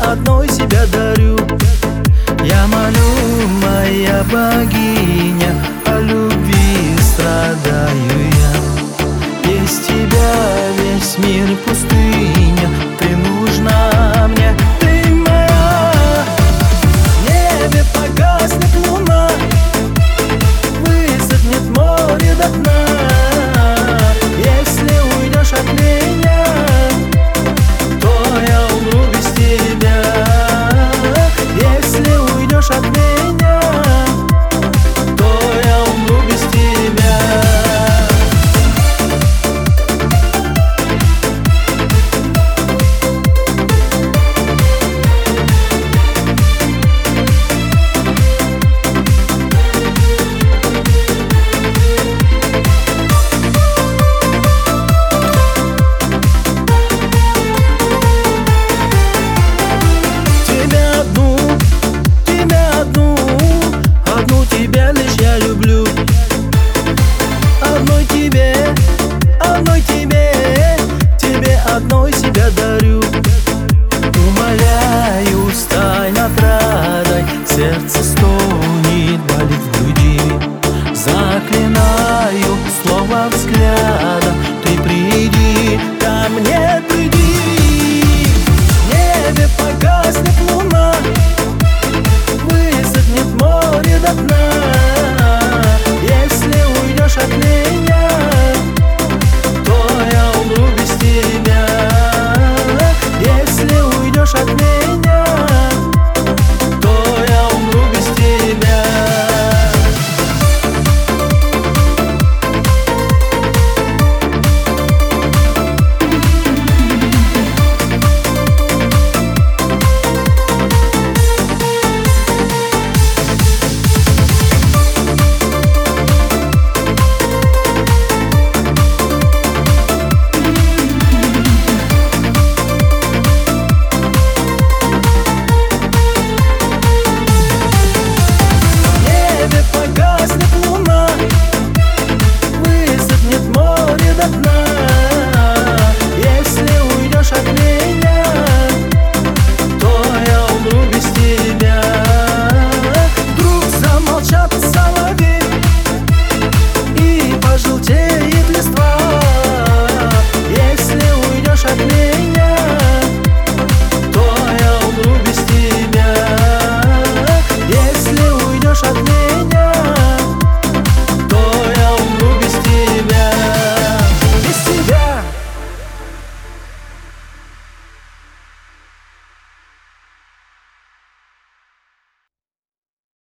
одной себя дарю. Я молю, моя богиня, о любви страдаю я. Без тебя весь мир пустыня, ты нужна мне, ты моя. В небе погаснет луна, высохнет море до дна. Если уйдешь от меня, то я умру без тебя. Если уйдешь от меня, то я умру без тебя. Тебя лишь я люблю. Одной тебе, тебе одной себя дарю. Умоляю, стань отрадой, сердце стоит.